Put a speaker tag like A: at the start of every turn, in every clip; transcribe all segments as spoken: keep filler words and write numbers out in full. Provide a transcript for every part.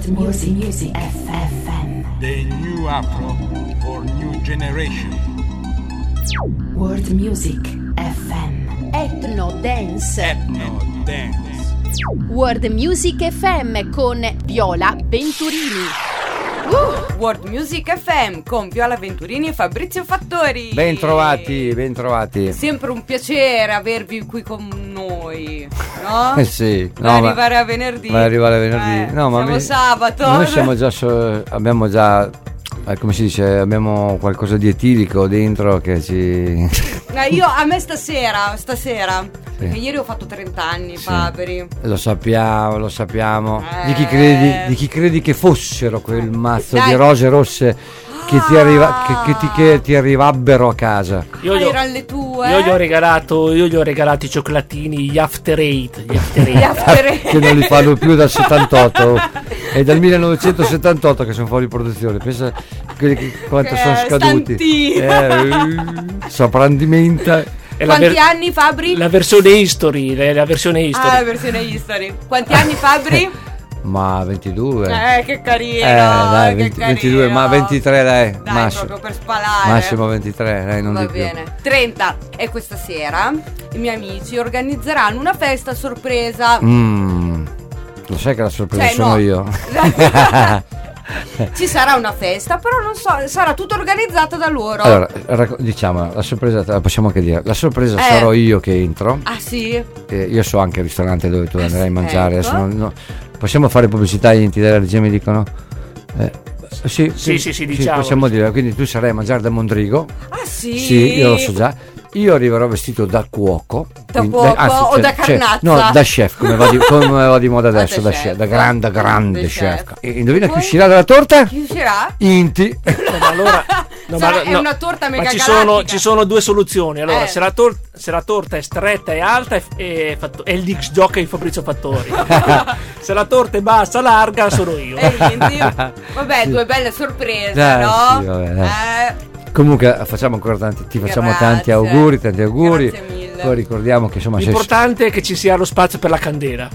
A: Music, Music F M.
B: The new Afro for new generation.
A: World Music F M.
C: Ethno Dance.
B: Ethno Dance.
C: World Music F M con Viola Venturini.
D: Uh, World Music F M con Viola Venturini e Fabrizio Fattori.
E: Ben trovati, ben trovati.
D: Sempre un piacere avervi qui con noi, no?
E: Eh sì,
D: no,
E: no,
D: arrivare a venerdì.
E: Ma arrivare a venerdì.
D: Eh,
E: no, ma
D: siamo
E: mi,
D: sabato.
E: Noi siamo già so, abbiamo già eh, come si dice, abbiamo qualcosa di etilico dentro che ci
D: eh, io a me stasera, stasera
E: sì.
D: Che ieri ho fatto trenta anni,
E: sì.
D: Fabri.
E: Lo sappiamo, lo sappiamo.
D: Eh.
E: Di chi credi, di chi credi che fossero quel mazzo
D: Dai.
E: di rose rosse che ti, arriva, che, che ti, che ti arrivabbero a casa?
D: Io
F: Io
D: ah,
F: gli ho,
D: erano le tue.
F: io gli ho regalato, io gli ho regalato i cioccolatini, gli After Eight, gli After
D: Gli
F: Eight.
D: After Eight.
E: Che non li fanno più dal settantotto. È dal millenovecentosettantotto che sono fuori produzione. Pensa quelli che, quanto
D: Che
E: sono scaduti.
D: stanti.
E: Eh, soprandimenta.
F: È la
D: Quanti
F: ver-
D: anni, Fabri?
F: La versione History, la, la versione History.
D: Ah, la versione History. Quanti anni, Fabri?
E: Ma ventidue.
D: Eh, che carino.
E: Eh, dai,
D: che
E: venti,
D: carino.
E: ventidue, ma ventitré dai,
D: Dai,
E: massimo,
D: proprio per spalare.
E: massimo ventitré, dai, non
D: Va
E: di più.
D: bene. trenta. E questa sera i miei amici organizzeranno una festa a sorpresa.
E: Mm, lo sai che la sorpresa
D: Cioè,
E: sono
D: no.
E: io.
D: Ci sarà una festa, però non so, sarà tutto organizzato da loro.
E: Allora, racco- diciamo, la sorpresa, la possiamo anche dire, la sorpresa
D: Eh.
E: sarò io che entro.
D: Ah, sì?
E: Eh, io so anche il ristorante dove tu
D: Eh,
E: andrai a mangiare.
D: ecco.
E: Adesso non- no. Possiamo fare pubblicità agli enti della regia, mi dicono? Eh, sì,
F: Sì, sì, sì, diciamo.
E: possiamo dire, quindi tu sarai a mangiare da Mondrigo.
D: Ah, sì?
E: Sì, io lo so già. Io arriverò vestito da cuoco.
D: Da
E: quindi-
D: cuoco
E: anzi,
D: o
E: cioè-
D: da
E: cioè,
D: carnazza?
E: no, da chef, come va di, come va di moda
D: Ah, da
E: adesso, da
D: chef.
E: chef, da grande, grande
D: Da
E: chef.
D: chef.
E: E indovina chi
D: Poi?
E: uscirà dalla torta?
D: Chi uscirà?
E: Inti.
F: No, ma allora, no,
D: Sarà-
F: ma,
D: è
F: no,
D: una torta mega
F: ma ci
D: galattica.
F: sono, ci sono due soluzioni. Allora,
D: Eh.
F: se, la tor- se la torta è stretta e alta, è, è, fatto- è il Dix Jockey Fabrizio Fattori. Se la torta è bassa, larga, sono io.
D: E quindi, vabbè, due belle sorprese,
E: Dai,
D: no?
E: sì, vabbè, dai.
D: Eh,
E: Comunque facciamo ancora tanti, ti facciamo
D: Grazie.
E: tanti auguri, tanti auguri.
D: Grazie mille.
E: Poi ricordiamo che insomma sei-
F: L'importante è che ci sia lo spazio per la candela.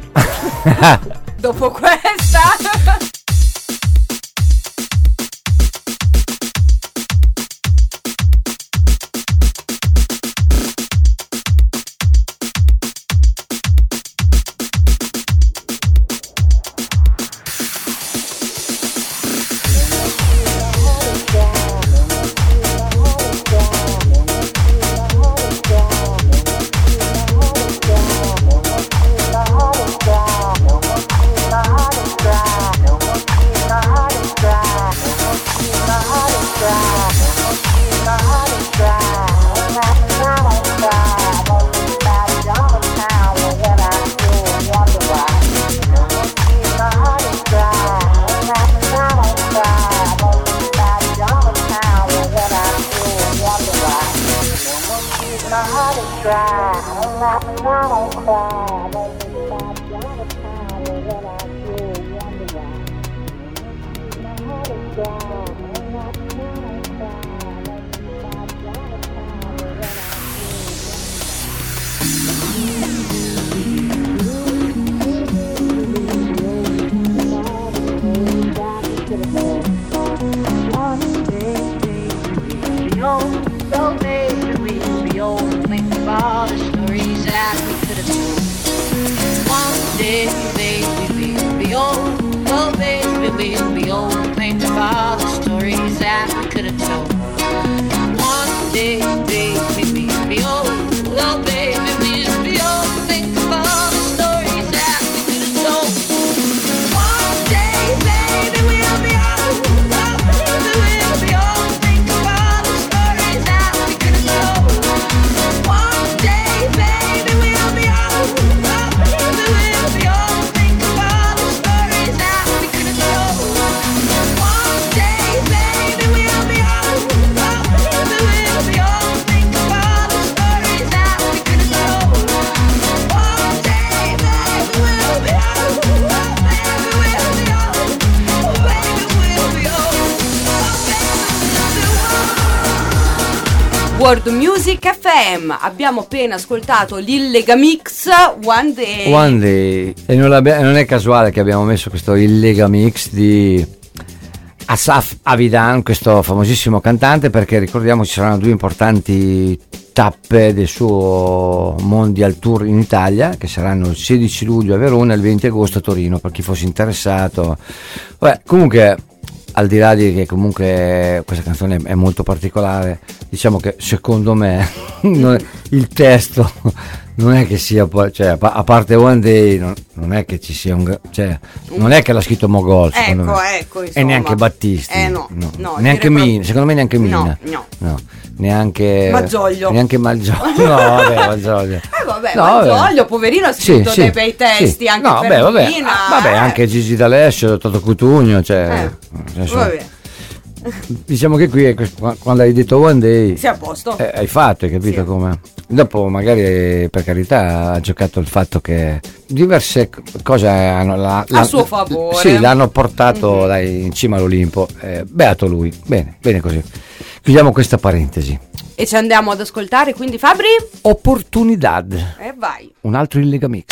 D: dopo questa
G: One day, baby, we'll be old.
D: World Music F M. Abbiamo appena ascoltato l'Illega Mix One Day.
E: One Day. E non, non è casuale che abbiamo messo questo Illega Mix di Asaf Avidan, questo famosissimo cantante, perché ricordiamo ci saranno due importanti tappe del suo Mondial Tour in Italia, che saranno il sedici luglio a Verona e il venti agosto a Torino, per chi fosse interessato. Vabbè, comunque, al di là di che comunque questa canzone è molto particolare, diciamo che secondo me il testo non è che sia, cioè, a parte One Day non, non è che ci sia un, cioè, non è che l'ha scritto Mogol, secondo
D: ecco,
E: me.
D: Ecco,
E: e neanche Battisti,
D: eh, no, no, no,
E: neanche Mina, secondo me neanche Mina,
D: no, no.
E: no. Neanche
D: Maggioglio,
E: neanche Maggioglio, no, vabbè, Maggioglio.
D: Eh, vabbè,
E: no,
D: Maggioglio,
E: vabbè.
D: poverino, ha scritto
E: sì,
D: dei
E: sì,
D: bei testi,
E: sì.
D: anche
E: no,
D: per
E: vabbè, vabbè.
D: Mina,
E: vabbè,
D: eh.
E: anche Gigi D'Alessio, Toto Cutugno, cioè,
D: eh. vabbè.
E: Diciamo che qui è, quando hai detto One Day
D: sei a posto,
E: eh, hai fatto, hai capito, sì. Come dopo magari per carità ha giocato il fatto che diverse cose hanno la, la,
D: a suo favore,
E: sì, l'hanno portato
D: mm-hmm.
E: dai, in cima all'Olimpo, eh, beato lui, bene, bene così. Chiudiamo questa parentesi
D: e ci andiamo ad ascoltare, quindi Fabri,
E: Opportunidad,
D: e vai,
E: un altro Illega Mix.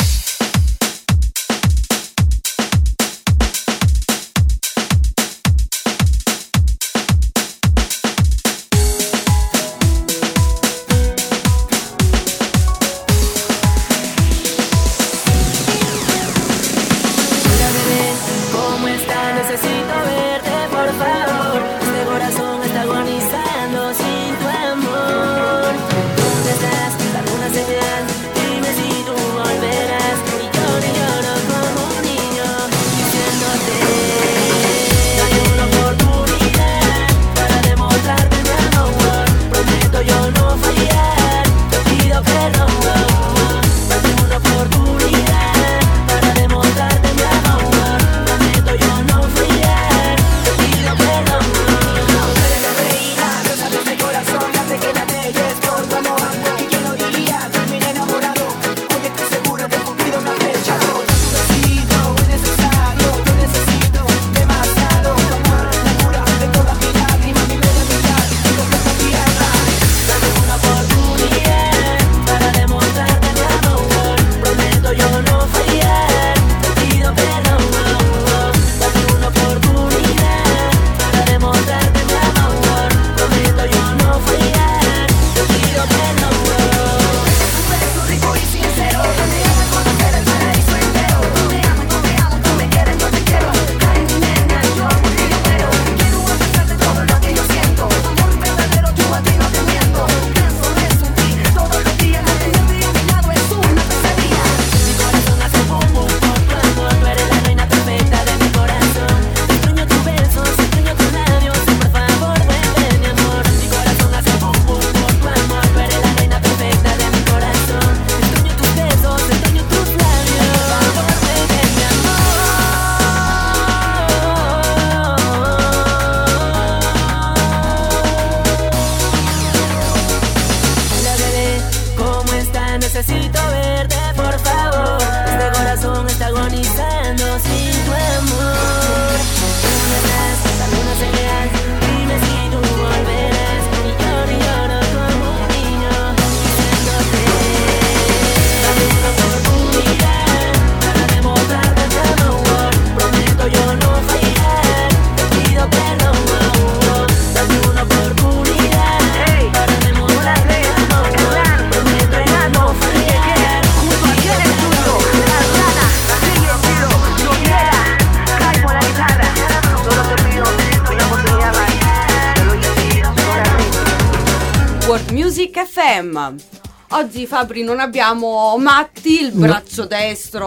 D: Oggi Fabri non abbiamo Matti, il braccio no.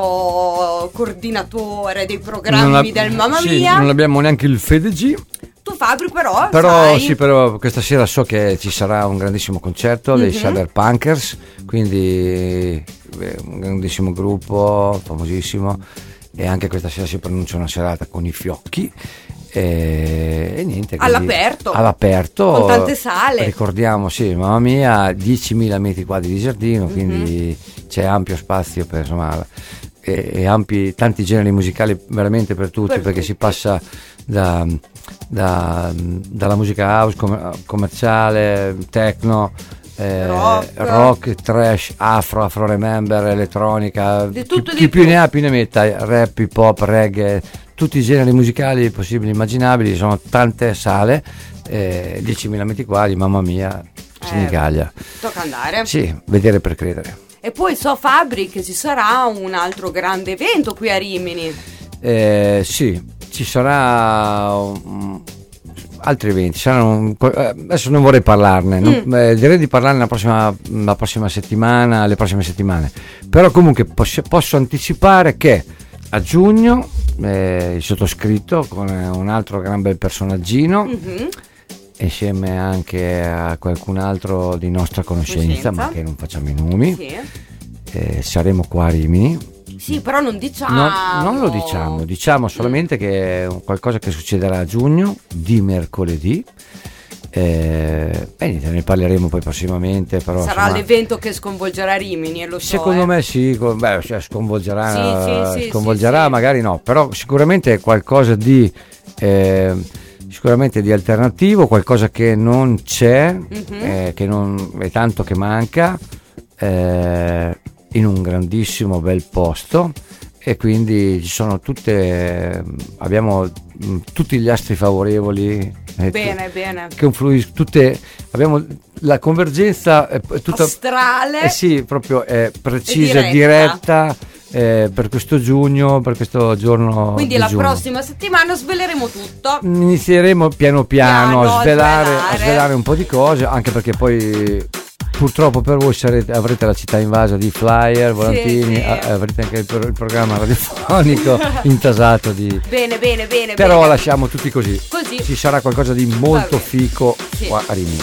D: destro coordinatore dei programmi ab- del Mamma
E: sì,
D: Mia.
E: Non abbiamo neanche il Fede G.
D: Tu Fabri però
E: Però
D: sai.
E: sì, però questa sera so che ci sarà un grandissimo concerto dei mm-hmm. Shadow Punkers, quindi un grandissimo gruppo, famosissimo, e anche questa sera si pronuncia una serata con i fiocchi. E, e niente,
D: all'aperto
E: all'aperto
D: con tante sale,
E: ricordiamo, sì, Mamma Mia, diecimila metri quadri di giardino, mm-hmm. quindi c'è ampio spazio per, insomma, e, e ampi tanti generi musicali veramente per tutti, per perché tutti. Si passa da, da, dalla musica house com- commerciale, techno, eh,
D: rock.
E: rock, trash, afro, afro remember, elettronica,
D: Di tutto
E: chi,
D: di
E: chi più
D: più.
E: ne ha più ne metta, rap, hip hop, reggae, tutti i generi musicali possibili e immaginabili, sono tante sale, eh, diecimila metri quadri, mamma mia, Senigallia.
D: Tocca andare.
E: Sì, vedere per credere.
D: E poi so, Fabri, che ci sarà un altro grande evento qui a Rimini.
E: Eh, sì, ci sarà um, altri eventi, saranno, eh, adesso non vorrei parlarne, non-
D: Mm.
E: eh, direi di parlarne la prossima, la prossima settimana, le prossime settimane, però comunque posso, posso anticipare che a giugno eh, il sottoscritto con un altro gran bel personaggino,
D: Mhm.
E: insieme anche a qualcun altro di nostra conoscenza,
D: Conoscenza.
E: ma che non facciamo i nomi,
D: Sì.
E: eh, saremo qua a Rimini.
D: Sì, però non diciamo.
E: No, non lo diciamo, diciamo solamente che è qualcosa che succederà a giugno, di mercoledì. Eh, e niente, ne parleremo poi prossimamente. Però,
D: Sarà
E: insomma,
D: l'evento che sconvolgerà Rimini, e lo so.
E: secondo
D: eh.
E: me sì, co- beh, cioè, sconvolgerà,
D: Sì, sì, sì,
E: sconvolgerà
D: sì, sì.
E: magari no, però sicuramente è qualcosa di eh, sicuramente di alternativo, qualcosa che non c'è,
D: Mhm.
E: eh, che non è tanto che manca, eh, in un grandissimo bel posto, e quindi ci sono tutte, abbiamo mh, tutti gli astri favorevoli, eh,
D: Bene, bene.
E: che influiscono tutte, abbiamo la convergenza è è tutta
D: Astrale.
E: eh sì, proprio è precisa,
D: E
E: diretta, eh, per questo giugno, per questo giorno
D: Quindi
E: di
D: la
E: giugno.
D: prossima settimana sveleremo tutto.
E: Inizieremo piano piano,
D: Piano,
E: a,
D: a
E: svelare,
D: svelare.
E: a svelare un po' di cose, anche perché poi purtroppo per voi sarete- avrete la città invasa di flyer, volantini,
D: sì.
E: a- avrete anche il, pro- il programma radiofonico intasato di...
D: Bene, bene, bene.
E: Però
D: bene.
E: lasciamo tutti così.
D: Così.
E: Ci sarà qualcosa di molto
D: bene.
E: fico
D: Sì.
E: qua a Rimini.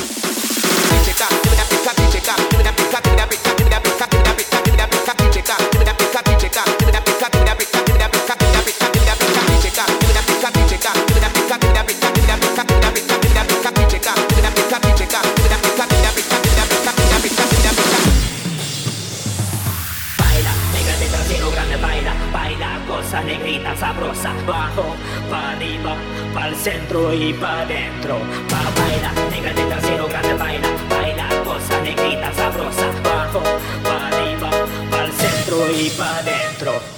G: Baila, negrita trasero grande, baila, baila, cosa negrita sabrosa, bajo, pa arriba, pa el centro y pa dentro. Pa baila, negrita trasero grande, baila, baila, cosa negrita sabrosa, bajo, pa arriba, pa el centro y pa dentro.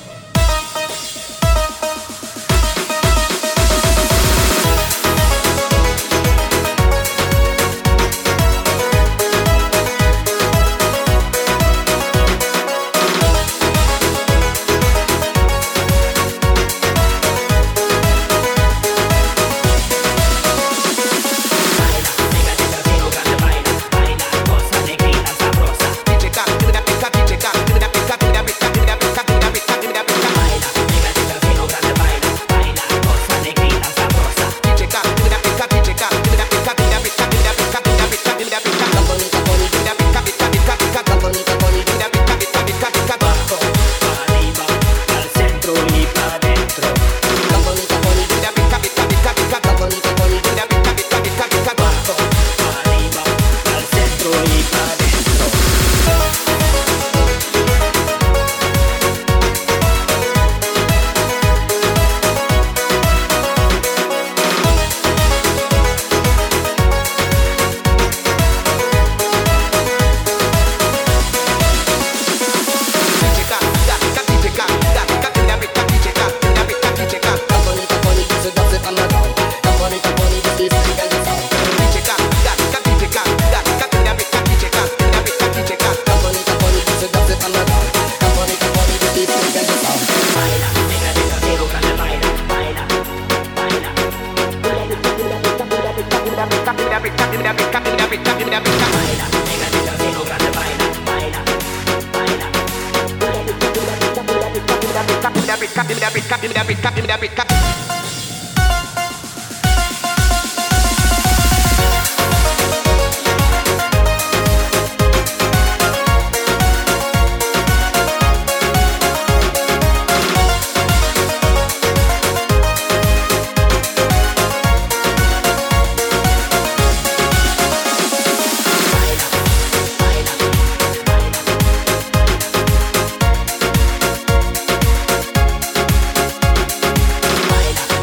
H: Baila,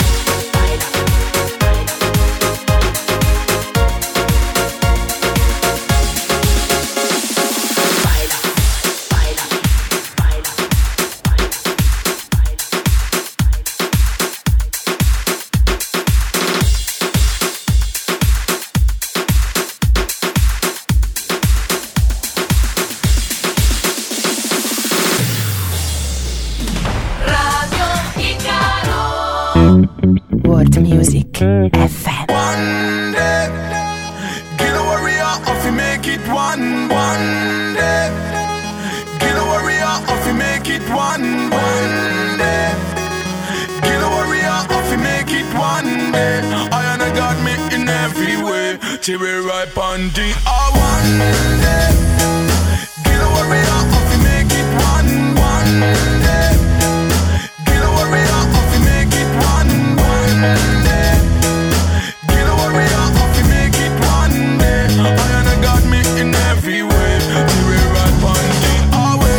A: World Music F M.
H: One day, get a warrior off you make it one, one day. Get a warrior off you make it one, one day. Get a warrior off you make it one day. I and I got me in every way. Till we right on the oh, one day. Get a warrior off you make it one, one day. Get a warrior off you make it one, one day. Get a warrior off you make it one day. I and I got me in every way. Till we right on the oh, way.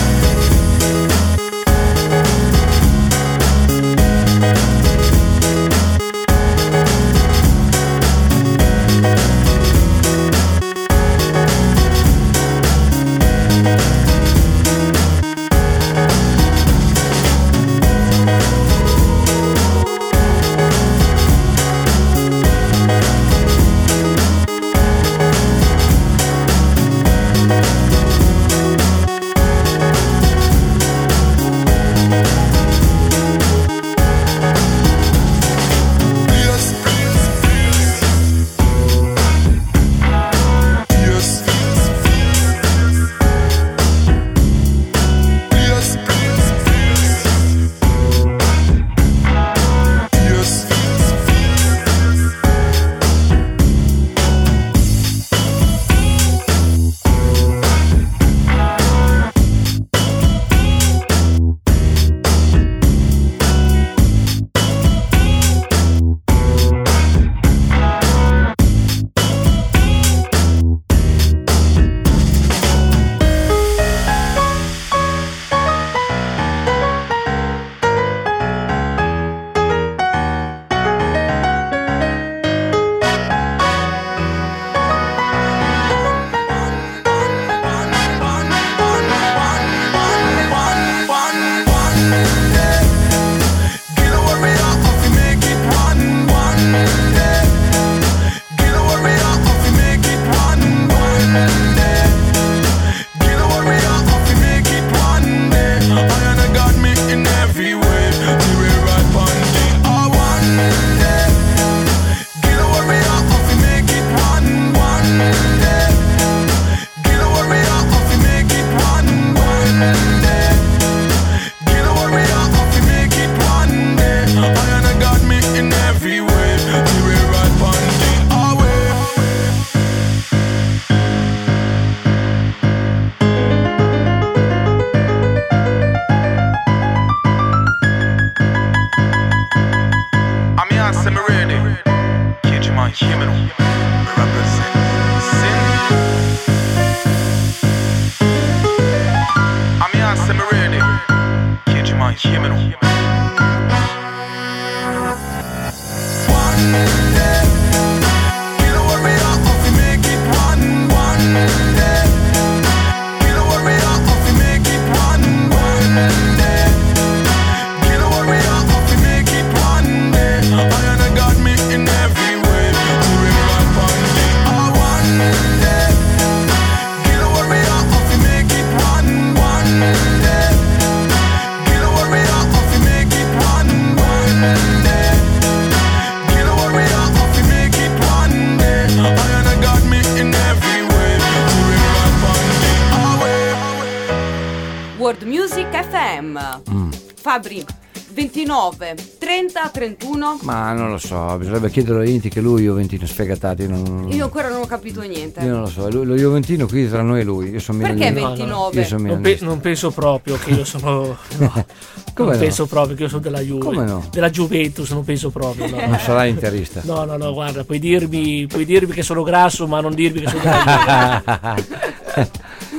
D: World Music F M. Mm. Fabri, ventinove, trenta, trentuno.
E: Ma non lo so, bisognerebbe chiederlo a Inti, che lui Juventino sfegatati. Non...
D: Io ancora non ho capito niente.
E: Io non lo so, lo, lo Juventino qui tra noi e lui. Io sono
D: Perché
E: milanista.
D: ventinove?
E: Io sono
F: non, pe- non penso proprio che io sono. No.
E: Come
F: non
E: no?
F: penso proprio che io sono della Juve.
E: Come no?
F: Della Juventus, non penso proprio. No.
E: Non sarai interista.
F: No, no, no, guarda, puoi dirmi, puoi dirmi che sono grasso, ma non dirmi che sono della Juve.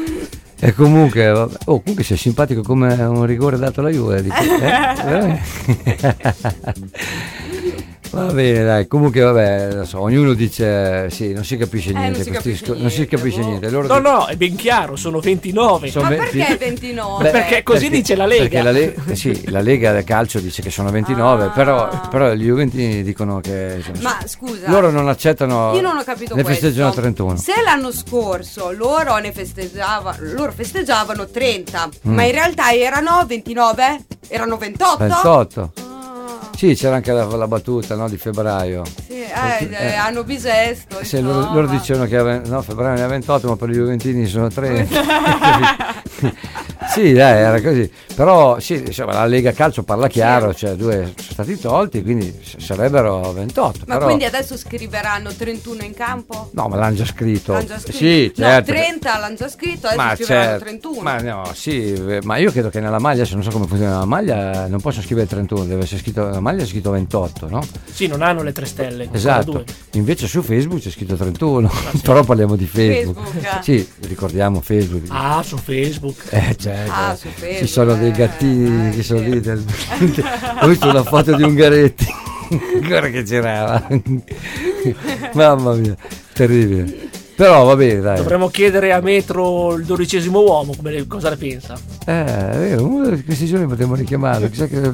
E: E comunque, vabbè. Oh, comunque sei simpatico come un rigore dato alla Juve. Dico, eh? Va bene, dai, comunque vabbè, lo so, ognuno dice sì, non si capisce niente,
D: eh, non, si capisce
E: sco-
D: niente
E: non si capisce
D: boh.
E: niente. Loro
F: no,
E: dicono,
F: no, è ben chiaro, sono ventinove.
E: Sono
D: Ma
E: venti
D: perché ventinove?
E: Beh,
F: perché così
E: perché,
F: dice la Lega.
E: Perché la, Le- sì, la Lega del calcio dice che sono ventinove,
D: Ah.
E: però, però gli Juventini dicono che insomma,
D: Ma scusa,
E: loro non accettano.
D: io non ho capito
E: ne
D: questo.
E: festeggiano trentuno.
D: Se l'anno scorso loro ne festeggiavano, loro festeggiavano trenta,
E: Mm.
D: ma in realtà erano ventinove? Erano ventotto?
E: ventotto.
D: Ah.
E: Sì, c'era anche la, la battuta, no, di febbraio.
D: Sì, eh, eh, hanno bisesto.
E: Sì, loro, loro dicevano che ave- no, febbraio ne ha ventotto, ma per gli Juventini sono trenta. Sì, dai, era così. Però sì, insomma, la Lega Calcio parla chiaro, cioè due sono stati tolti, quindi sarebbero ventotto.
D: Ma
E: però...
D: quindi adesso scriveranno trentuno in campo?
E: No, ma l'hanno già scritto.
D: L'hanno già scritto.
E: Sì, certo.
D: No, trenta l'hanno già scritto, adesso
E: Ma
D: scriveranno
E: certo,
D: trentuno.
E: ma no, sì, ma io credo che nella maglia, se non so come funziona la maglia, non posso scrivere trentuno, deve essere scritto, la maglia è scritto ventotto, no?
F: Sì, non hanno le tre stelle.
E: Esatto. Invece su Facebook c'è scritto trentuno, ah, sì. Però parliamo di Facebook.
D: Facebook.
E: Sì, ricordiamo Facebook.
F: Ah, su Facebook.
E: Eh, certo.
D: Ah, su Facebook.
E: Ci sono dei gattini eh, che sono lì. Del... Ho visto una foto di Ungaretti. Ancora che girava. Mamma mia, terribile. Però va bene, dai.
F: Dovremmo chiedere a Metro il dodicesimo uomo come, cosa ne pensa.
E: Eh, è vero, uno di questi giorni potremmo richiamarlo. Chissà che...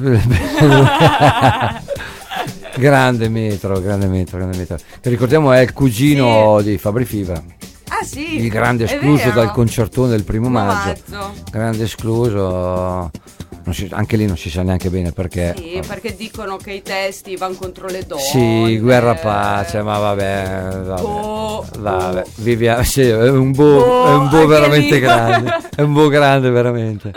E: grande Metro, grande Metro, grande Metro. Che ricordiamo è il cugino sì. di Fabri Fibra.
D: Ah sì,
E: il grande escluso dal concertone del primo maggio.
D: maggio.
E: Grande escluso. Non si, anche lì non si sa neanche bene perché.
D: Sì, perché dicono che i testi vanno contro le donne.
E: Sì, guerra pace, ma vabbè. Vabbè,
D: oh,
E: vabbè.
D: Oh.
E: Vivia, sì, è un boh,
D: oh,
E: è un boh veramente
D: lì.
E: grande. È un boh grande veramente.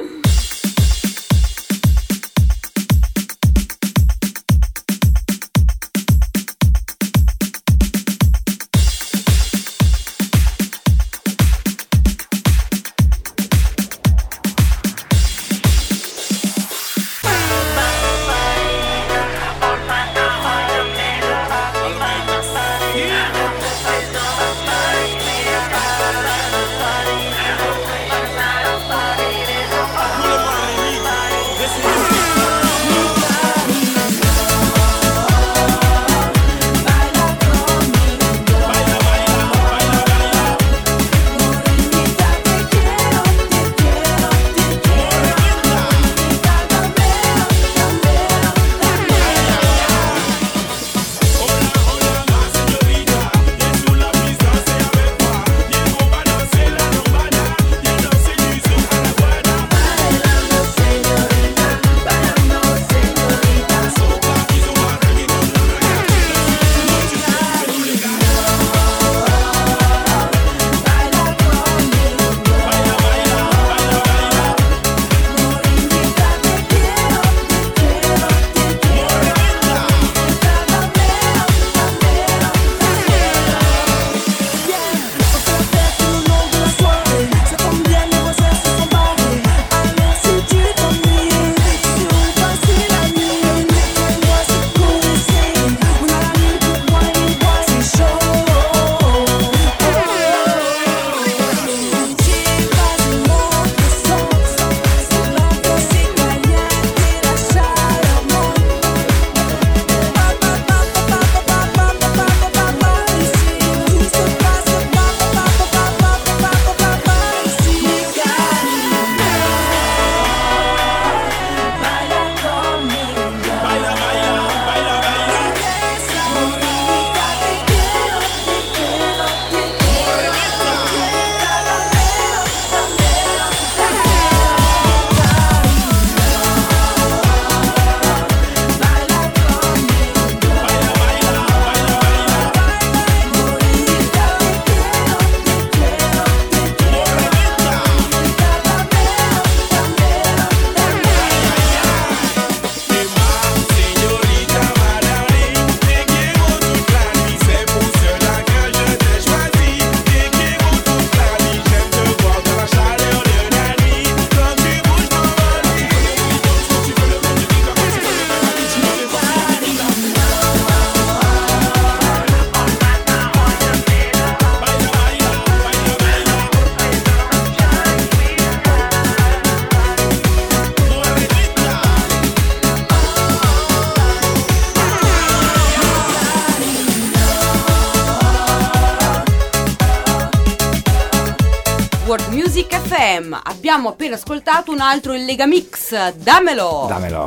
D: World Music F M. Abbiamo appena ascoltato un altro Il Lega Mix. Dammelo.
E: Dammelo.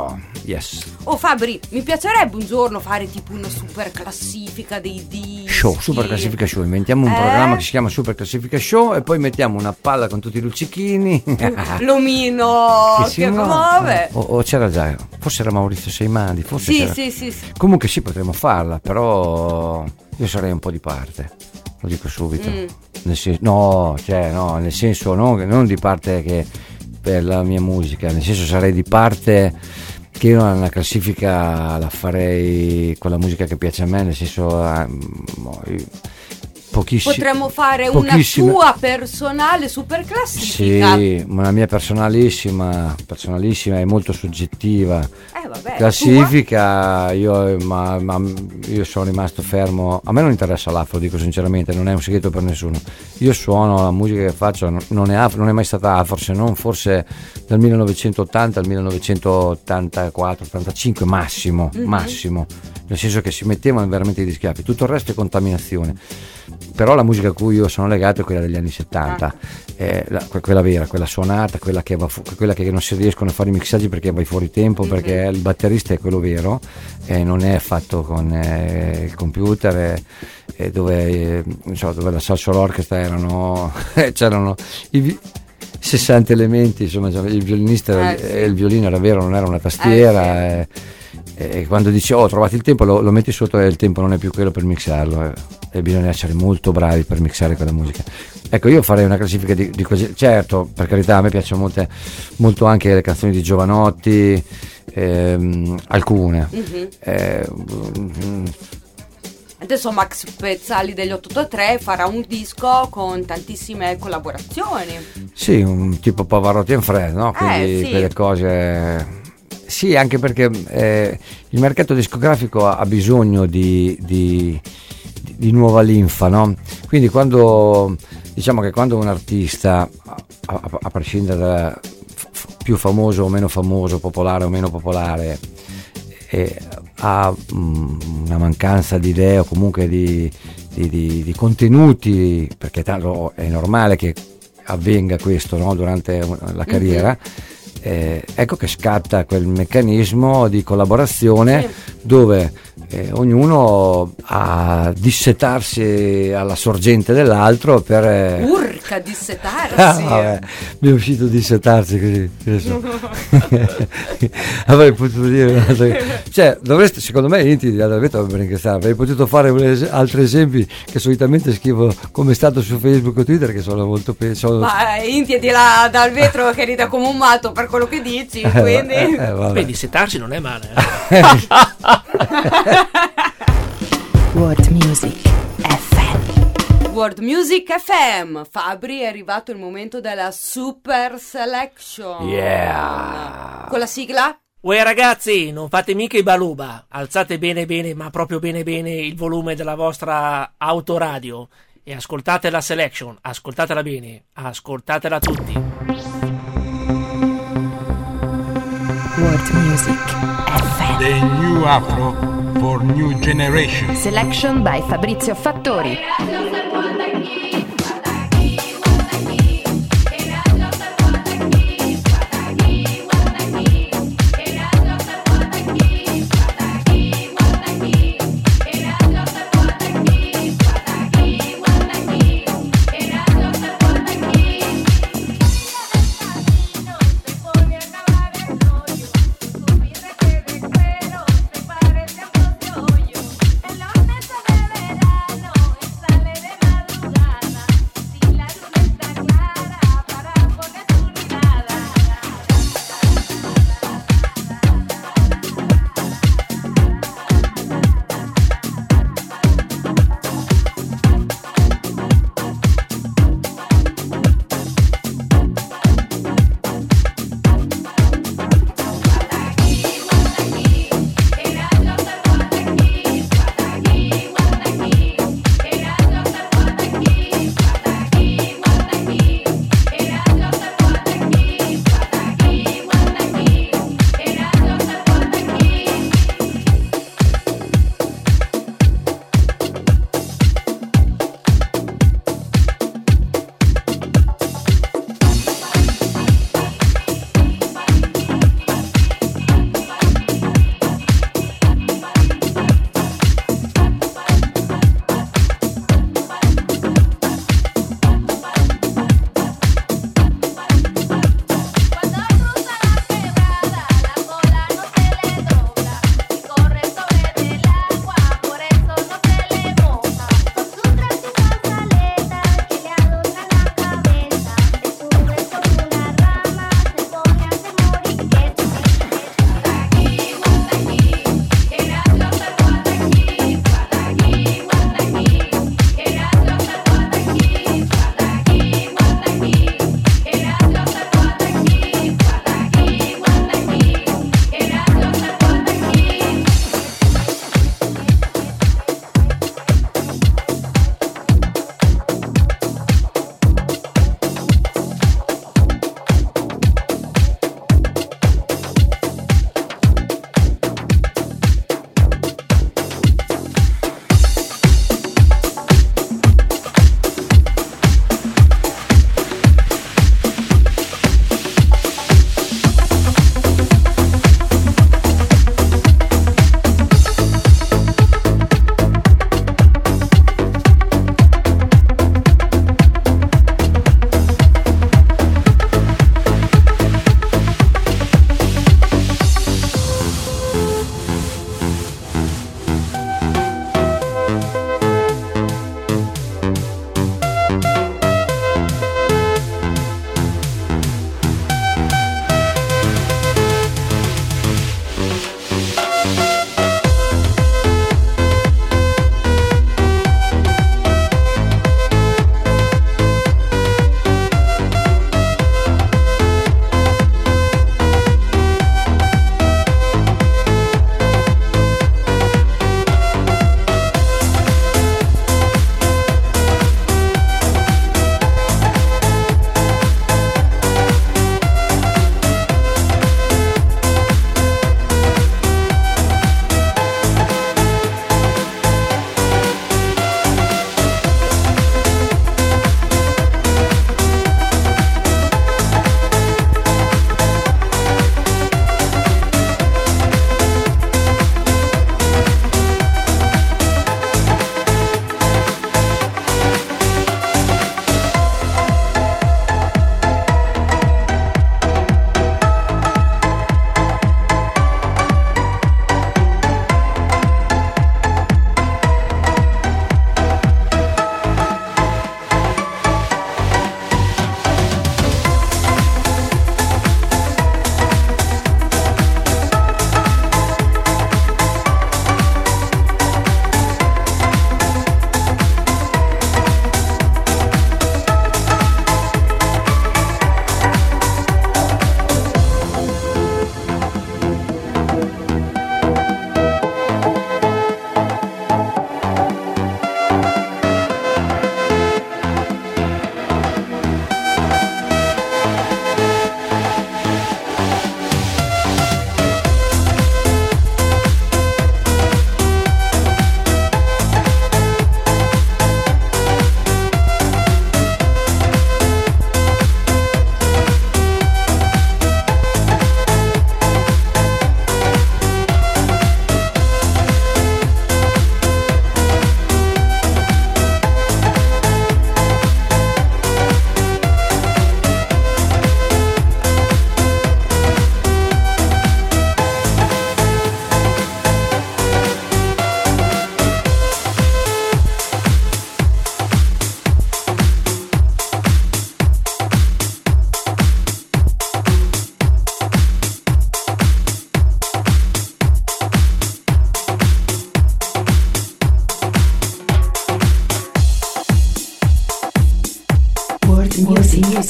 E: yes.
D: Oh Fabri, mi piacerebbe un giorno fare tipo una super classifica dei dischi.
E: Show, super classifica show, inventiamo un
D: Eh?
E: programma che si chiama super classifica show e poi mettiamo una palla con tutti i luccichini.
D: L'omino che,
E: si
D: che muove.
E: O, o c'era già, forse era Maurizio Seimandi, forse
D: Sì,
E: c'era.
D: sì, sì, sì.
E: Comunque sì, potremmo farla, però io sarei un po' di parte, lo dico subito.
D: Mm.
E: Nel sen- no, cioè no, nel senso non, non di parte che per la mia musica, nel senso sarei di parte che io una classifica la farei con la musica che piace a me, nel senso eh, pochissimo.
D: Potremmo fare
E: pochissime-
D: una tua personale super classifica.
E: Sì, una mia personalissima, personalissima e molto soggettiva
D: Eh vabbè.
E: classifica. Io, ma, ma io sono rimasto fermo. A me non interessa l'afro, dico sinceramente, non è un segreto per nessuno. Io suono la musica che faccio, non- non è, afro, non è mai stata afro, se non forse dal millenovecentottanta al millenovecentottantaquattro ottantacinque massimo,
D: Mhm.
E: massimo. Nel senso che si mettevano veramente degli schiaffi, tutto il resto è contaminazione. Però la musica a cui io sono legato è quella degli anni settanta, eh, la- que- quella vera, quella suonata, quella che, va fu- quella che non si riescono a fare i mixaggi perché vai fuori tempo,
D: Mhm.
E: perché il batterista è quello vero, e non è fatto con eh, il computer, e, e dove, eh, non so, dove la salsa orchestra erano c'erano i vi- sessanta elementi, insomma, il violinista era-
D: Eh, sì.
E: e il violino era vero, non era una tastiera.
D: Eh,
E: e- e quando dici oh, ho trovato il tempo, lo, lo metti sotto e il tempo non è più quello per mixarlo, eh, e bisogna essere molto bravi per mixare quella musica. Ecco, io farei una classifica di, di così, certo, per carità, a me piacciono molte, molto anche le canzoni di Giovanotti, ehm, alcune.
D: Mhm.
E: Eh, mm,
D: Adesso Max Pezzali degli otto otto tre farà un disco con tantissime collaborazioni.
E: sì, un tipo Pavarotti and Friends, no? Quindi
D: Eh, sì.
E: quelle cose. Sì, anche perché eh, il mercato discografico ha bisogno di, di, di- di nuova linfa, no? Quindi quando diciamo che quando un artista, a, a- a prescindere da f- f- più famoso o meno famoso, popolare o meno popolare, eh, ha mm, una mancanza di idee o comunque di, di- di- di contenuti, perché tanto è normale che avvenga questo, no? Durante la carriera. Eh, ecco che scatta quel meccanismo di collaborazione dove eh, ognuno ha dissetarsi alla sorgente dell'altro per eh,
D: Urca,
E: ah,
D: dissetarsi.
E: vabbè, mi è uscito dissetarsi così adesso. Avrei potuto dire un'altra- cioè dovreste, secondo me Inti di Adalberto avrei potuto fare un es- altri esempi che solitamente scrivo come è stato su Facebook o Twitter, che sono molto pe- sono-
D: Ma Inti è di là dal vetro che ride come un matto per quello che dici,
E: Eh,
D: quindi...
E: eh, eh, vabbè.
F: Beh, dissetarsi non è male. Eh.
A: World Music F M.
D: World Music F M. Fabri, è arrivato il momento della Super Selection.
E: Yeah.
D: Con la sigla?
F: Uè ragazzi, non fate mica i baluba, alzate bene bene, ma proprio bene bene il volume della vostra autoradio e ascoltate la selection, ascoltatela bene, ascoltatela tutti.
A: World Music F M.
B: The new Afro for new generation.
C: Selection by Fabrizio Fattori.
I: El lunes de verano y sale de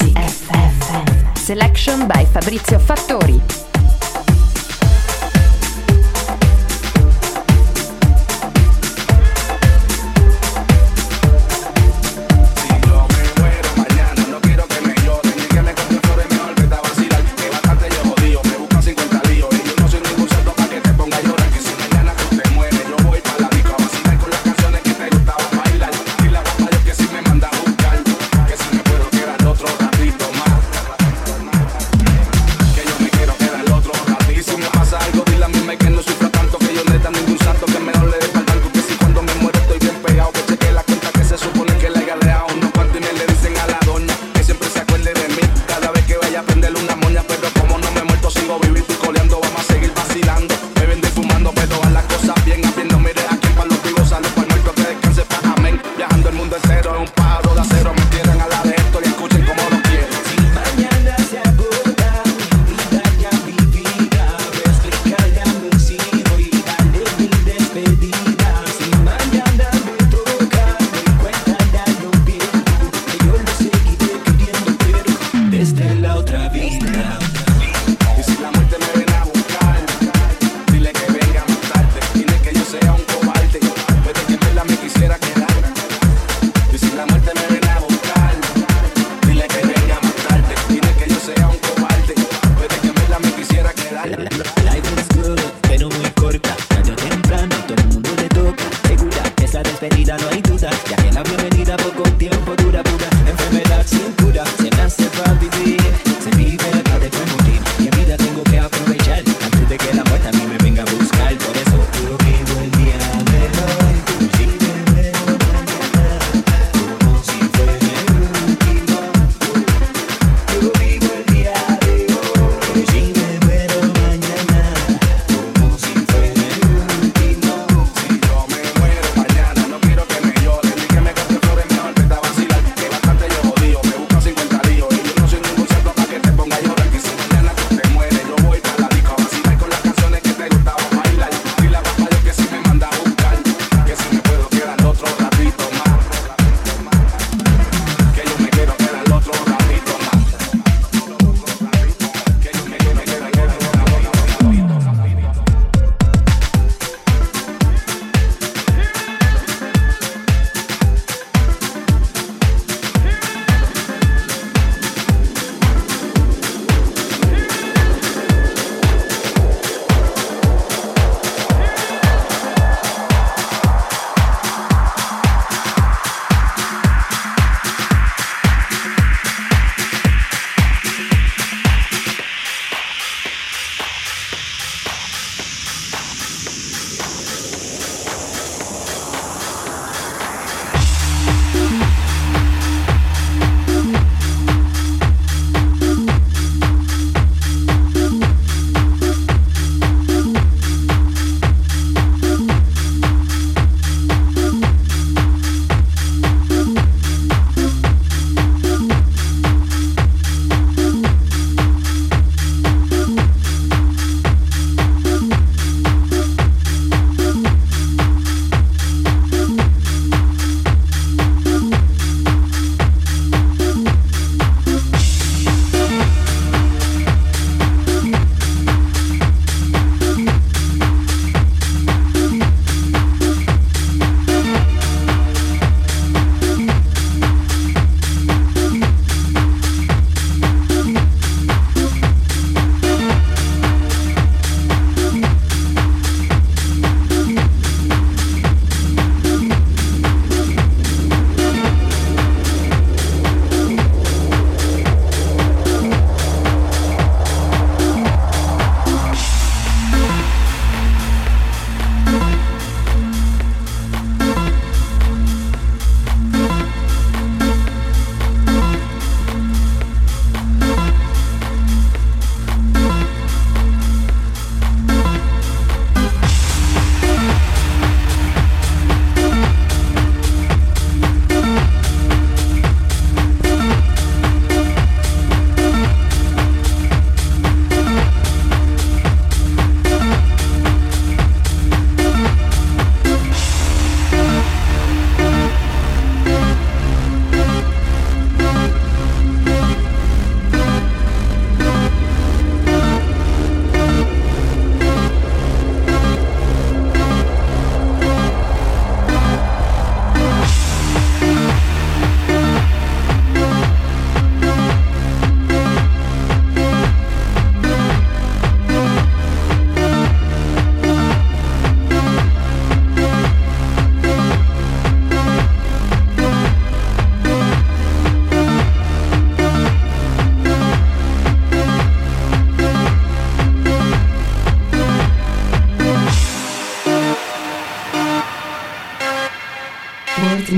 A: Music F M.
C: Selection by Fabrizio Fattori.
H: Que yo me quiero quedar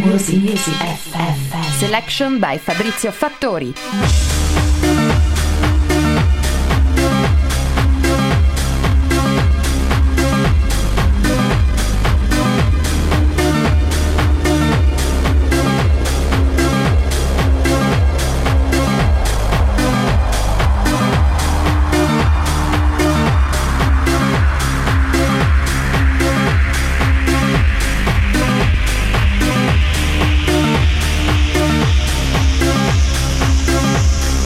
A: Music, Music F M.
C: Selection by Fabrizio Fattori.
H: Thank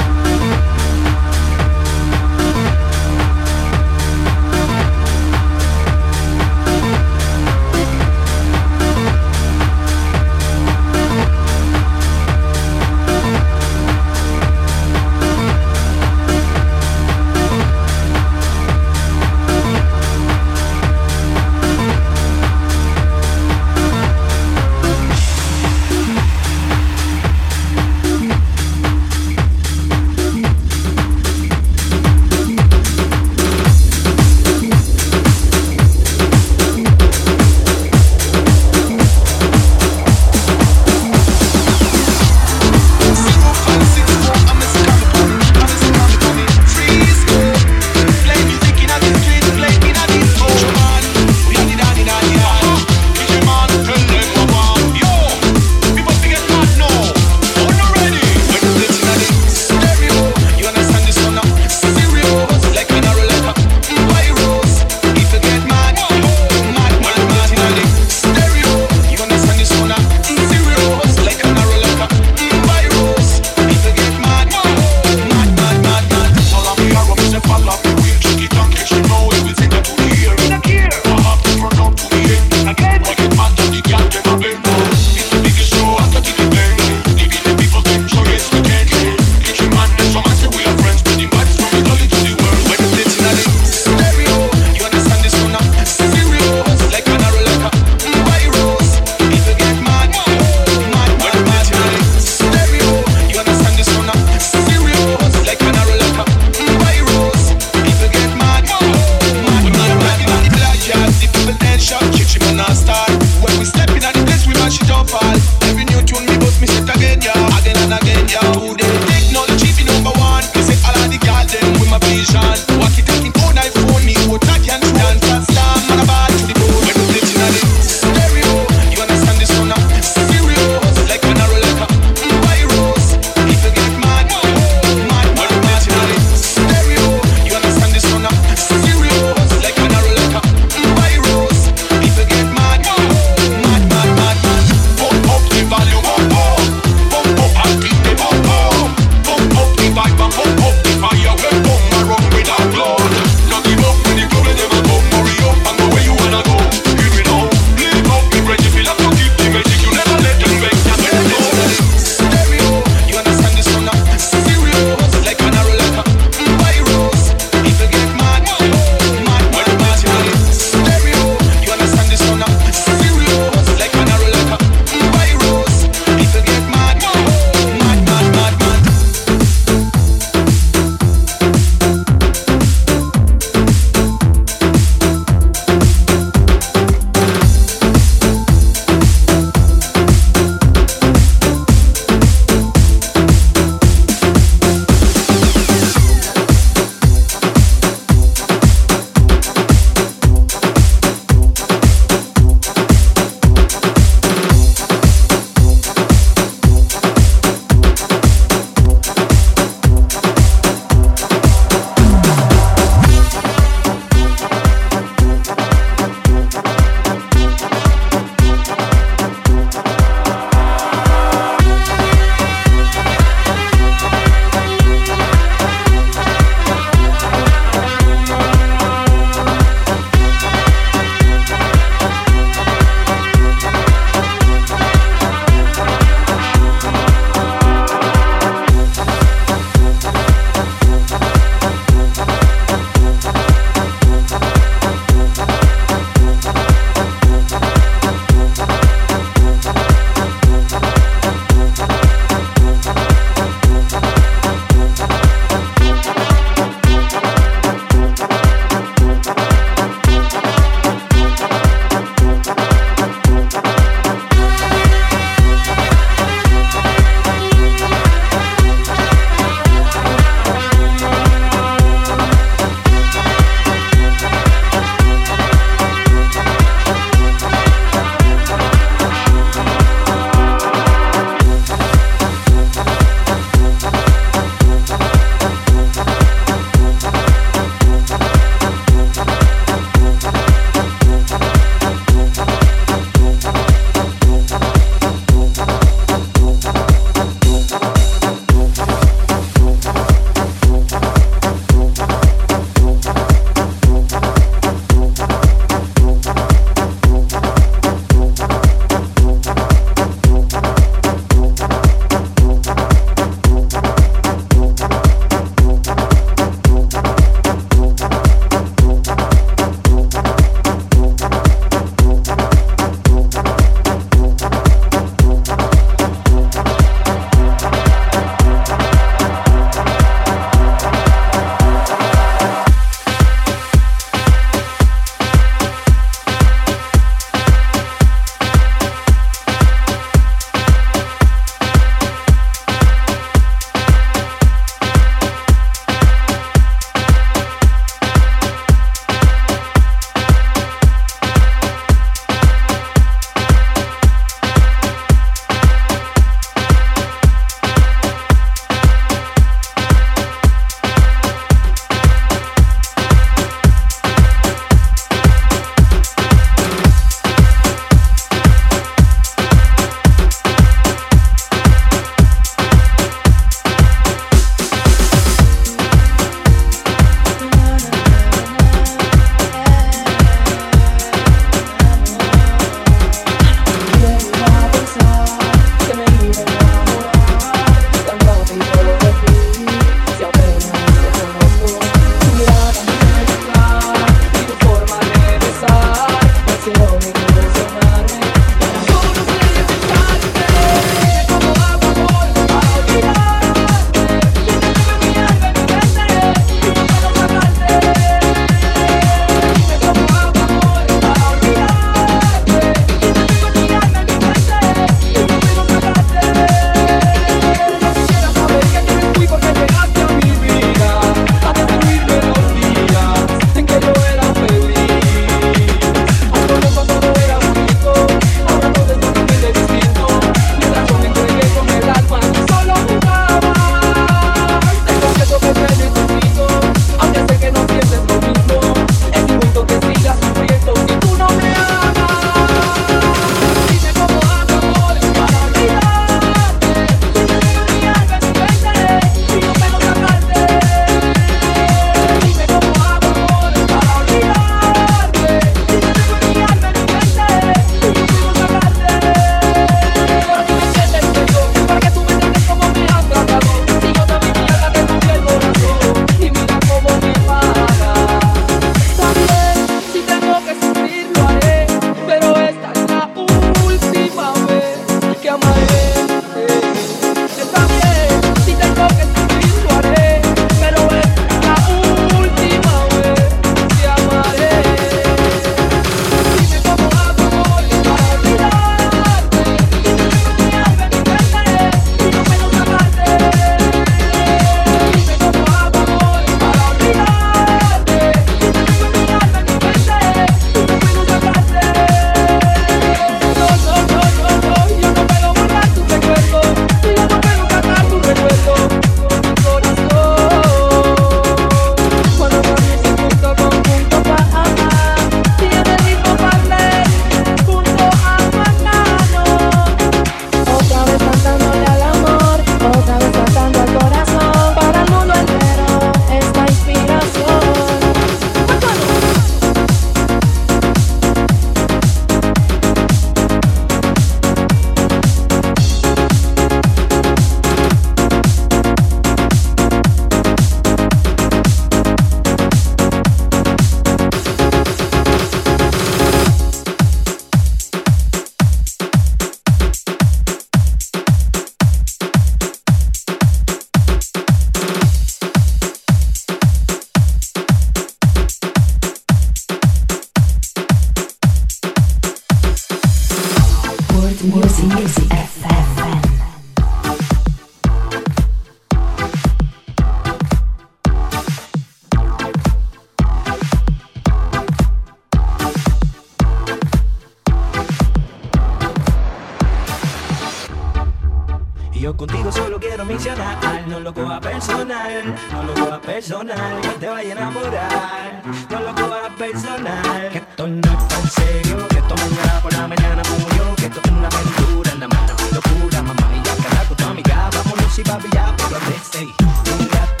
I: Yo contigo solo quiero mencionar, no lo coja personal, no lo coja personal, que te vaya a enamorar, no lo coja personal, que esto no es tan serio, que esto mañana por la mañana como yo, que esto es una aventura, en la mano mi locura, mamá, y ya quedar con tu amiga, vámonos y papi ya por la vez, ey, dile a tu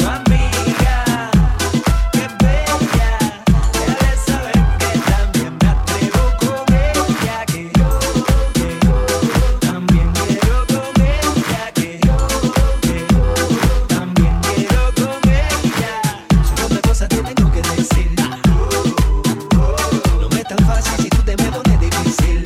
I: amiga, que bella, déjale saber que también me atrevo con ella, que yo, que yo, también quiero con ella, que yo, que yo, también quiero con ella, solo una cosa te tengo que decir, no me es tan fácil si tú te me pones difícil,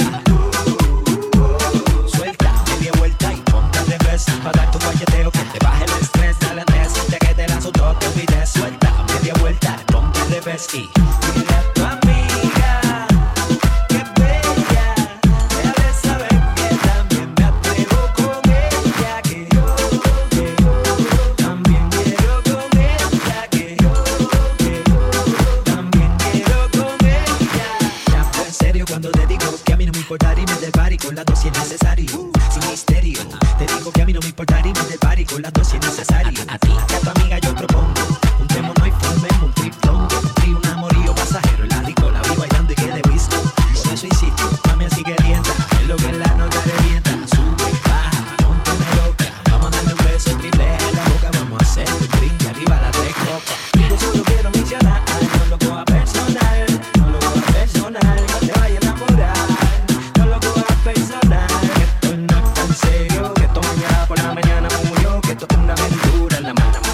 I: suelta, media vuelta y ponte al revés, para dar tu guayeteo que te baje el estrés, dale Andrés, de que te lanzo todo te olvides, suelta, media vuelta, ponte al revés y dile a tu amiga, que bella, déjale saber que también me atrevo con ella, que yo, que yo, también quiero con ella, que yo, que yo, también quiero con ella. Ya fue en serio cuando te digo que a mí no me importa irme del party con las dos si es necesario, sin misterio. Te digo que a mí no me importa irme del party con las dos si es necesario. A, a ti, a tu amiga yo propongo un tema no y formemos un trip tonto, un un amorío pasajero, la rico, la vi bailando y quedé visto. Con eso insisto, mami así que rienta, es lo que la nota revienta. Sube, baja, pónteme loca, vamos a darle un beso triple en la boca, vamos a hacer un drink y arriba la tres copas. Yo solo quiero mencionar, no lo coja personal, no lo coja personal, no te vaya a enamorar, no lo coja personal, que esto no es tan serio, que esto mañana por la mañana como yo, que esto es una aventura en la mano.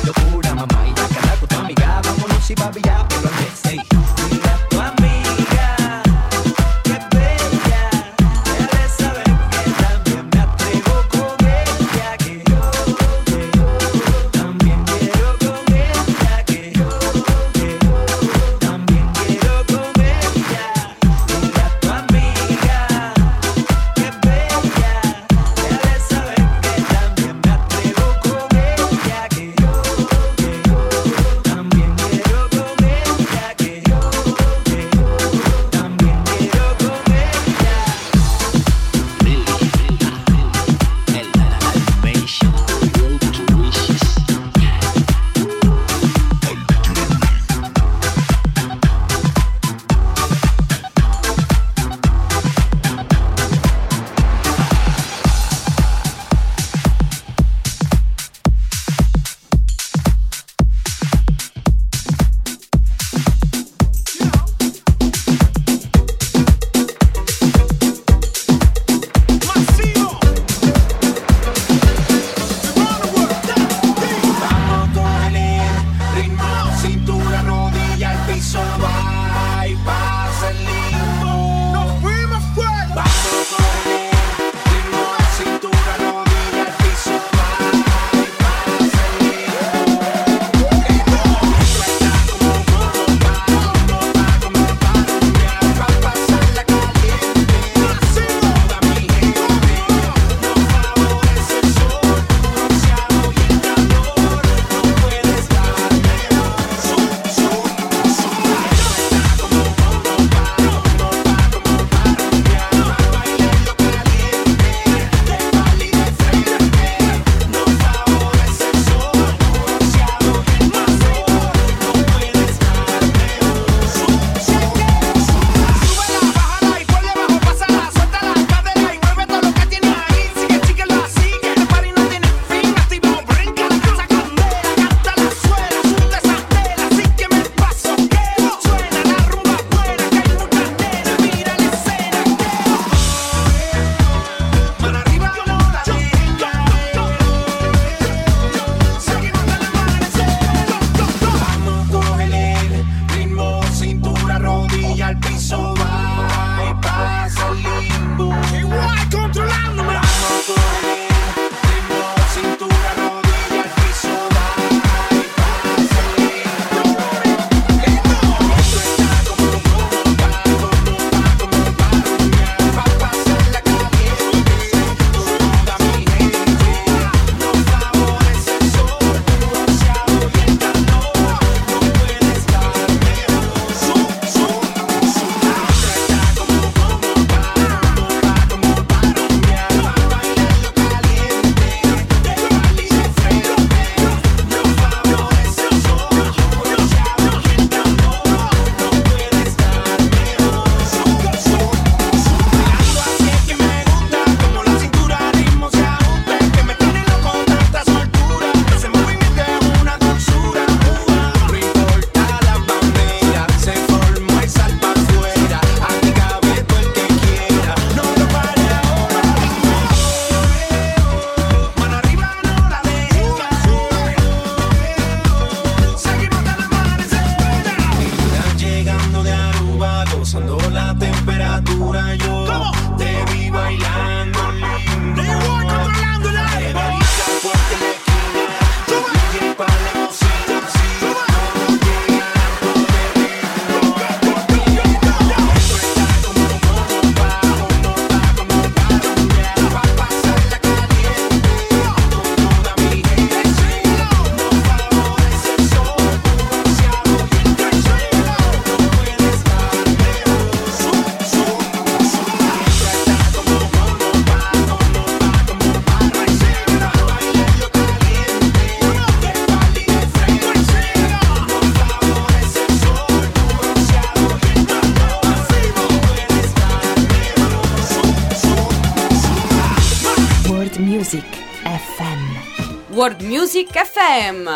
A: F M.
D: World Music F M.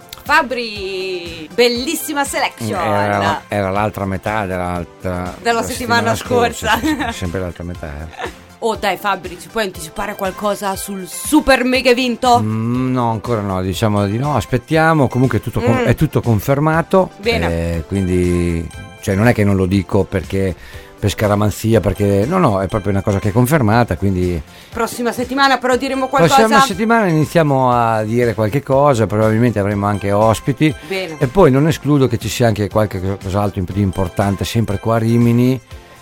D: Fabri, bellissima selection.
E: Era, era l'altra metà dell'altra,
D: della settimana, settimana scorsa,
E: scorsa. Sempre l'altra metà. Eh.
D: Oh dai Fabri, ci puoi anticipare qualcosa sul super mega evento?
E: Mm, no, ancora no, diciamo di no, aspettiamo. Comunque è tutto, mm. con, è tutto confermato.
D: Bene.
E: Eh, quindi, cioè non è che non lo dico perché per scaramanzia, perché no no, è proprio una cosa che è confermata, quindi
D: prossima settimana però diremo qualcosa.
E: Prossima settimana iniziamo a dire qualche cosa, probabilmente avremo anche ospiti.
D: Bene.
E: E poi non escludo che ci sia anche qualche cos'altro di importante sempre qua a Rimini,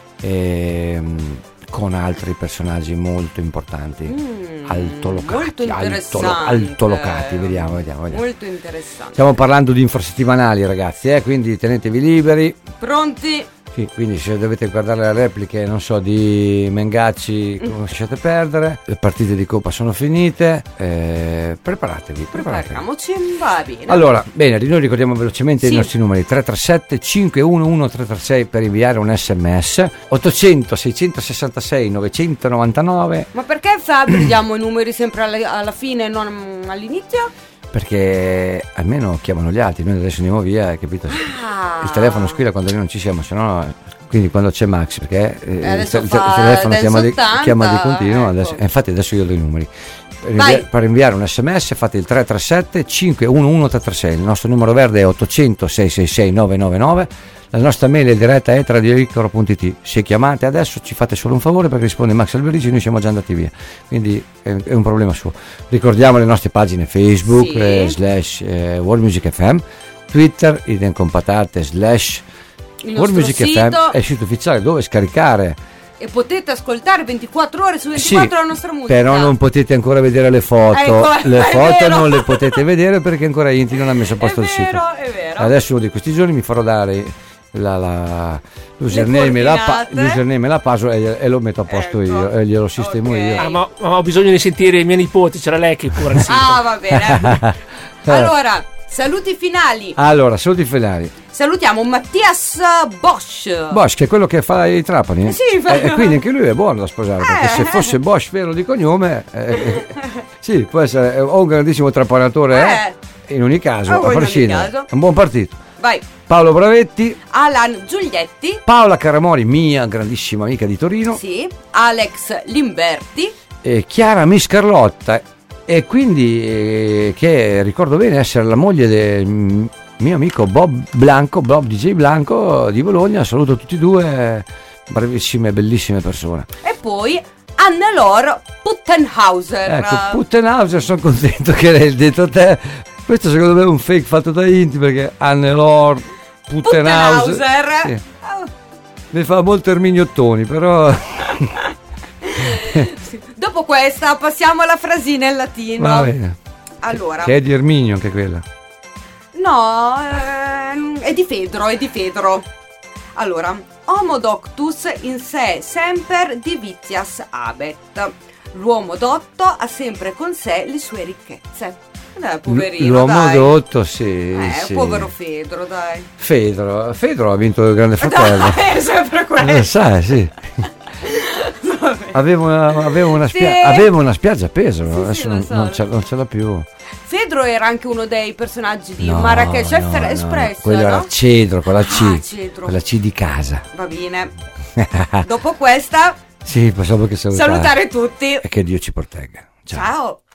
E: ehm, con altri personaggi molto importanti,
D: mm,
E: altolocati,
D: molto
E: altolo, altolocati, vediamo, vediamo, vediamo.
D: Molto interessante.
E: Stiamo parlando di infrasettimanali, ragazzi, eh, quindi tenetevi liberi.
D: Pronti?
E: Sì, quindi se dovete guardare le repliche, non so, di Mengacci, come lasciate perdere, le partite di Coppa sono finite, eh, preparatevi, preparatevi.
D: Prepariamoci, va bene.
E: Allora, bene, noi ricordiamo velocemente
D: sì.
E: i nostri numeri: tre tre sette cinque uno uno tre tre sei per inviare un sms, ottocento seicentosessantasei novecentonovantanove.
D: Ma perché Fabio diamo i numeri sempre alla, alla fine e non all'inizio?
E: Perché almeno chiamano gli altri, noi adesso andiamo via, hai capito?
D: Ah.
E: Il telefono squilla quando noi non ci siamo, se no, quindi quando c'è Max, perché eh, il,
D: adesso
E: il, il
D: fa
E: telefono chiama di,
D: ottanta,
E: chiama di continuo,
D: ecco.
E: adesso, eh, infatti adesso io do i numeri. Per,
D: Vai.
E: invia- per inviare un sms fate il tre tre sette cinque uno uno tre tre sei, il nostro numero verde è ottocento sei sei sei nove nove nove, la nostra mail è diretta at radioicaro punto it. Se chiamate adesso ci fate solo un favore, perché risponde Max Alberici, noi siamo già andati via, quindi è, è un problema suo. Ricordiamo le nostre pagine Facebook,
D: sì.
E: eh, slash eh, World Music F M, Twitter idem compatate slash
D: il
E: World Music
D: sito,
E: F M è il sito ufficiale dove scaricare,
D: e potete ascoltare ventiquattro ore su ventiquattro
E: sì,
D: la nostra musica.
E: però non potete ancora vedere le foto,
D: ecco,
E: le
D: è
E: foto
D: vero.
E: non le potete vedere perché ancora Inti non ha messo a posto
D: è
E: il
D: vero,
E: sito.
D: È vero.
E: Adesso uno di questi giorni mi farò dare la, la, l'username, e la, pa- l'username e la password e, e lo metto a posto
D: ecco.
E: io e glielo sistemo
D: Okay.
E: io.
F: Ah, ma, ma ho bisogno di sentire i miei nipoti, c'era lei che cura il sito.
D: Ah, va bene. Allora, saluti finali.
E: Allora, saluti finali.
D: Salutiamo Mattias Bosch.
E: Bosch, che è quello che fa i trapani.
D: Eh sì, fa-
E: e, e quindi anche lui è buono da sposare, perché
D: Eh.
E: se fosse Bosch vero di cognome, eh, sì, può essere o un grandissimo trapanatore, eh, in ogni caso,
D: Oh,
E: a
D: in ogni
E: prescindere,
D: caso.
E: è un buon partito.
D: Vai.
E: Paolo Bravetti,
D: Alan Giulietti.
E: Paola Caramori, mia grandissima amica di Torino,
D: Sì. Alex Limberti.
E: e Chiara Miscarlotta, e quindi eh, che ricordo bene essere la moglie del mm, mio amico Bob Blanco, Bob D J Blanco di Bologna. Saluto tutti e due, bravissime, bellissime persone.
D: E poi Annelore Puttenhauser.
E: Ecco, Puttenhauser, sono contento che l'hai detto te. Questo secondo me è un fake fatto da Inti, perché Annelore Puttenhauser,
D: Puttenhauser.
E: sì,
D: Oh.
E: mi fa molto Ermignottoni, però
D: Dopo questa passiamo alla frasina in latino.
E: va bene.
D: Allora,
E: Che è di Erminio anche quella.
D: no, ehm, è di Fedro, è di Fedro. Allora, Homo doctus in sé semper divitias habet. L'uomo dotto ha sempre con sé le sue ricchezze. Dai, poverino,
E: L'uomo
D: dai.
E: dotto, sì,
D: Eh,
E: sì.
D: povero Fedro, dai.
E: Fedro, Fedro ha vinto il Grande Fratello.
D: Dai, è sempre quello.
E: Eh, sai, sì. Avevo una, avevo una, spia-
D: Sì.
E: avevo una spiaggia a Pesaro,
D: Sì,
E: adesso
D: sì, lo
E: non,
D: so,
E: non
D: lo
E: ce,
D: so.
E: non ce l'ha più.
D: Fedro era anche uno dei personaggi di
E: No,
D: Marrakesh
E: no, no,
D: Espresso,
E: quello
D: no?
E: era Cedro con la C,
D: Ah, Cedro.
E: con la C di casa.
D: Va bene. Dopo questa,
E: Sì, possiamo che salutare.
D: salutare tutti.
E: E che Dio ci protegga. Ciao.
D: Ciao.